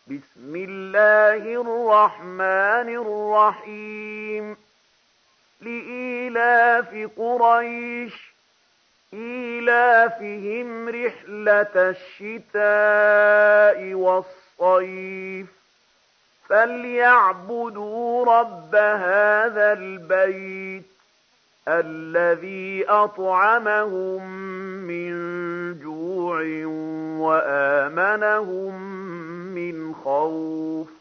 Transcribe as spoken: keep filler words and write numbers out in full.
بسم الله الرحمن الرحيم لإيلاف قريش إيلافهم رحلة الشتاء والصيف فليعبدوا رب هذا البيت الذي أطعمهم من جوع وآمنهم من خوف